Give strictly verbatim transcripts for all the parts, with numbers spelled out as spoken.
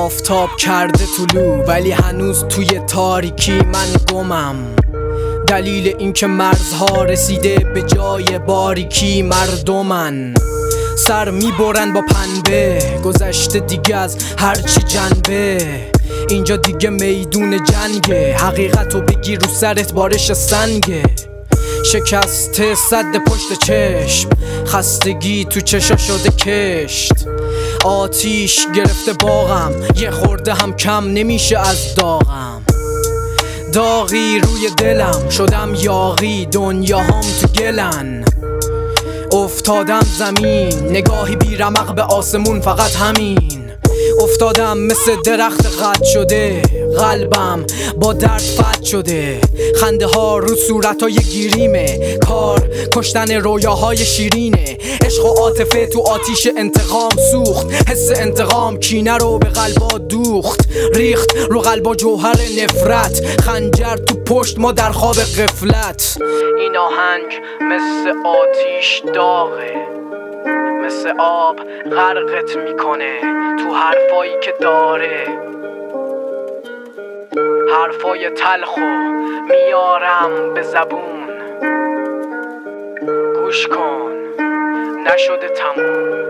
آفتاب کرده طلوع، ولی هنوز توی تاریکی من گمم. دلیل اینکه مرزها رسیده به جای باریکی مردمن. سر میبرن با پنبه، گذشته دیگه از هرچی جنبه. اینجا دیگه میدون جنگه، حقیقتو بگی رو سرت بارش سنگه. شکسته صد پشت چشم، خستگی تو چشا شده کشت. آتیش گرفته باغم، یه خورده هم کم نمیشه از داغم. داغی روی دلم، شدم یاغی، دنیاهام تو گلن. افتادم زمین، نگاهی بی رمق به آسمون، فقط همین. افتادم مثل درخت قطع شده، قلبم با درد فتح شده. خنده ها رو صورت های گیریمه، کار کشتن رویاهای شیرینه. عشق و عاطفه تو آتیش انتقام سوخت، حس انتقام کینه رو به قلبا دوخت. ریخت رو قلبا جوهر نفرت، خنجر تو پشت ما در خواب غفلت. این آهنگ مثل آتیش داغه، مثل آب غرقت میکنه تو حرفایی که داره. حرفای تلخو میارم به زبون، گوش کن نشده تموم.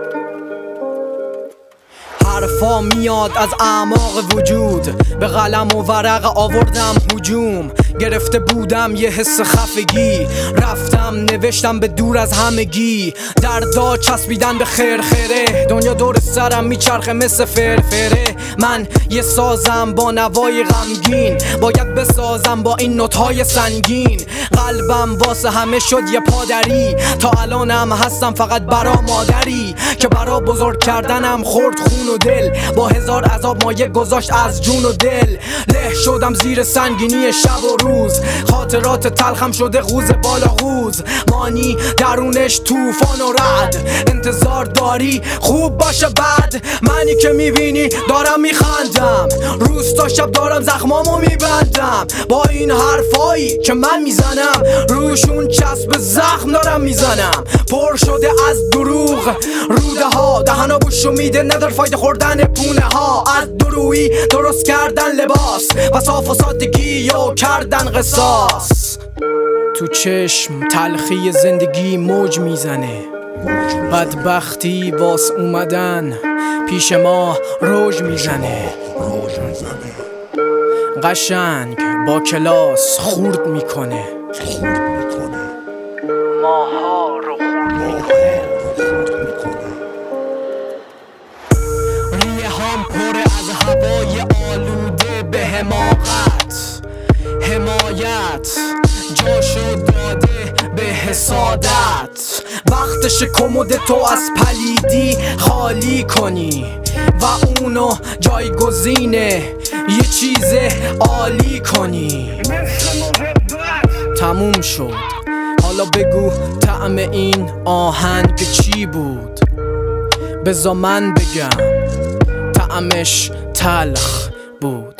حرفا میاد از اعماق وجود، به قلم و ورق آوردم هجوم. گرفته بودم یه حس خفگی، رفتم نوشتم به دور از همگی. دردا چسبیدن به خرخره، دنیا دور سرم میچرخه مثل فرفره. من یه سازم با نوای غمگین، باید بسازم با این نوت‌های سنگین. قلبم واسه همه شد یه پادری، تا الانم هستم فقط برا مادری که برا بزرگ کردنم خورد خون و دل. با هزار عذاب مایه گذاشت از جون و دل. له شدم زیر سنگینی شب و روز، خاطرات تلخم شده غوز بالا غوز. مانی درونش طوفان و رعد، انتظار داری خوب باشه بعد. منی که میبینی دارم میخندم، روز تا شب دارم زخمامو میبندم. با این حرفایی که من میزنم، روشون چسب زخم دارم میزنم. پر شده از دروغ روده ها، دهنا بوشو میده ندار فایده خوردن پونه ها. از درویی درست کردن لباس، و صاف و سادگی یا کردن قصاص. تو چشم تلخی زندگی موج میزنه، بدبختی واس اومدن پیش ما روج میزنه. قشنگ با کلاس خورد میکنه، ماها رو خورد میکنه. ریه هم پر از هوای آلوده به حماقت، حمایت جاشو داده به حسادت. وقتش کمد تو از پلیدی خالی کنی و اونو جایگزینه یه چیز عالی کنی. تموم شد، حالا بگو طعم این آهنگ چی بود؟ بذار من بگم طعمش تلخ بود.